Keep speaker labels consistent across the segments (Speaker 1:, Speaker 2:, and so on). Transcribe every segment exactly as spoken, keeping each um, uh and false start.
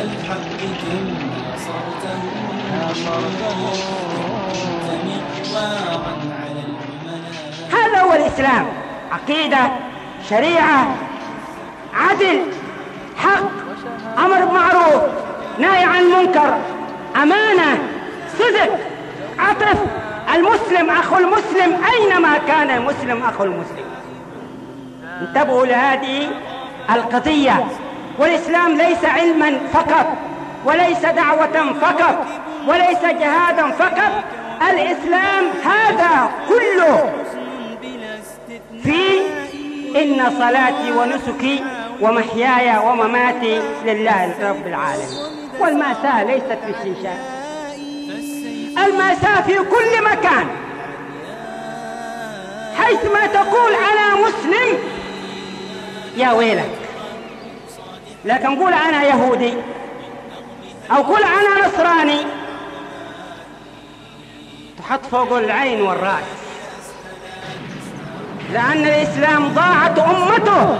Speaker 1: الحق كم ناصرته كنت مقوارا على الأمناء.
Speaker 2: هذا هو الإسلام، عقيدة، شريعة، عدل، حق، أمر بمعروف، نهي عن منكر، أمانة، صدق، عطف، المسلم أخو المسلم أينما كان المسلم أخو المسلم. انتبهوا لهذه القضية. والإسلام ليس علما فقط، وليس دعوة فقط، وليس جهادا فقط. الإسلام هذا كله في إن صلاتي ونسكي ومحياي ومماتي لله رب العالمين. والمأساة ليست في الشيشان، المأساة في كل مكان. حيثما تقول أنا مسلم يا ويلك، لكن قول أنا يهودي أو قول أنا نصراني تحط فوق العين والرأس، لأن الإسلام ضاعت أمته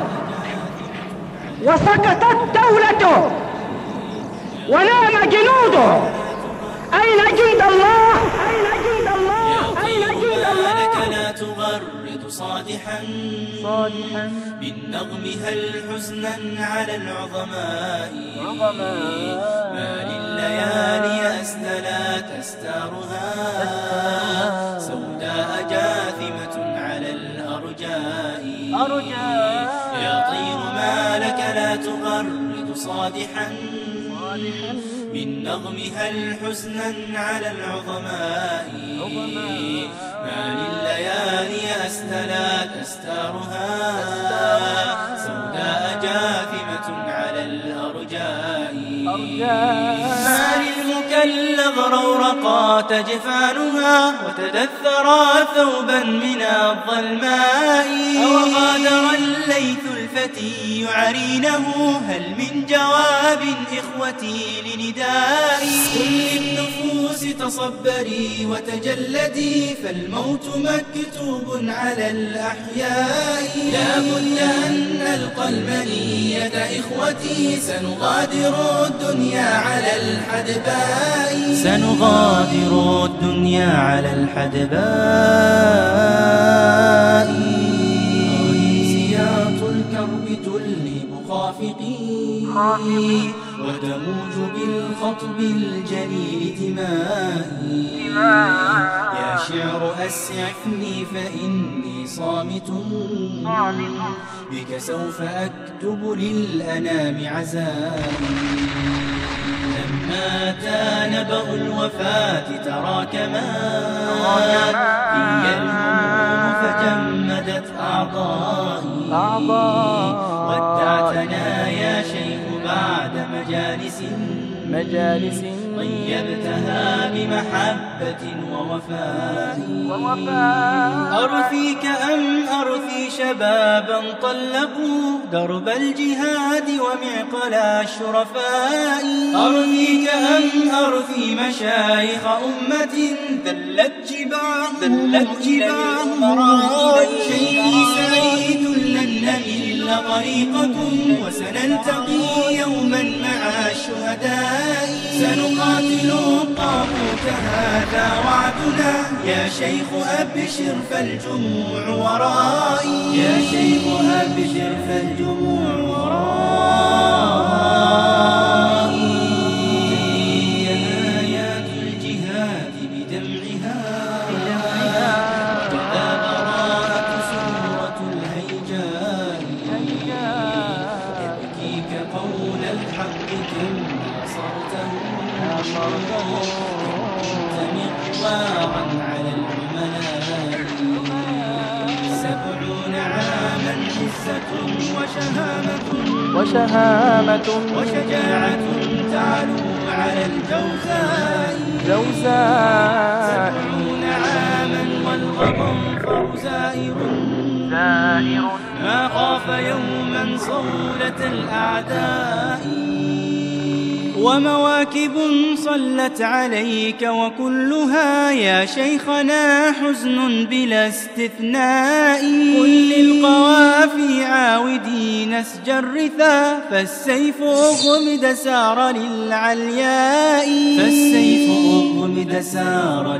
Speaker 2: وسقطت دولته ونام جنوده. أين جند الله؟ أين جند الله؟ أين جند الله؟
Speaker 1: لك لا تغرد صادحا صادحا بالنظم هل حزنا على العظماء. ما لليالي أسدلت أستارها سوداء جاثمة على الأرجاء. يا طير ما لك لا تغرد صادحا بالنظم هل حزنا على العظماء. ما لليالي أسدلت أستارها سوداء جاثمة على الأرجاء. ما للمكلظ رورقات جفانها وتدثرا ثوبا من الظلماء. وغادر الليث الفتي يعرينه هل من جواب إخوتي لندائي. كل النفوس تصبري وتجلدي فالموت مكتوب على الأحياء. لا بد أن نلقى المنية إخوتي سنغادر الدنيا على الحدباء. سنغادر الدنيا على الحدباء. سياط الكرب تلهب خافقي وتموج بالخطب الجليل دمائي. يا شعر أسعفني فإني صامت بك سوف أكتب للأنام عزائي. لما أتى نبأ الوفاة تراكما في الهموم فجمدت أعضائي. ودعتنا يا شيخ بعد مجالس مجالس طيبتها بمحبة ووفاء. أرثيك أم أرثي شبابا طلقوا درب الجهاد ومعقل الشرفاء. أرثيك أم أرثي مشايخ أمة ذلت جباههم مرائي. شيخي سعيد لن نمل طريقكم وسنلتقي يوما مع الشهداء. سنقاتل الطاغوت هذا وعدنا يا شيخ أبشر فالجموع ورائي. يا شيخ أبشر فالجموع ورائي. آيات الجهاد بدمعها وكذا براءة سورة الهيجاء. يبكيك قول الحق كم ناصرته كنت مقوارا على الأمناء. سبعون عاما عزة وشهامة
Speaker 3: وشهامة
Speaker 1: وشجاعة تعلو على الجوزاء. سبعون عاما والغضنفر زائر ما خاف يوما صولة الأعداء. ومواكب صلت عليك وكلها يا شيخنا حزن بلا استثناء. قل للقوافي عاودي نسج الرثا فالسيف أغمد سار للعلياء. فالسيف أغمد سار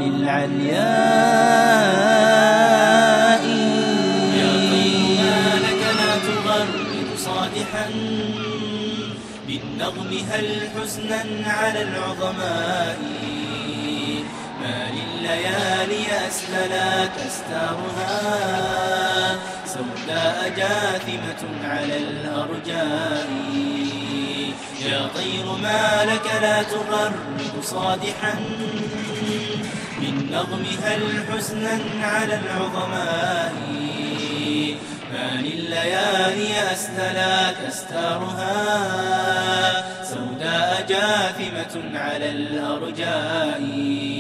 Speaker 1: للعلياء. يا طير ما لك لا تغرد صادحا بالنغم هل حزنا على العظماء. ما لليالي أسللا تستارها سوداء جاثمة على الأرجاء. يا طير ما لك لا تغرد صادحا بالنغم هل حزنا على العظماء. ما لليالي أسللا تستارها سوداء جاثمة على الأرجاء.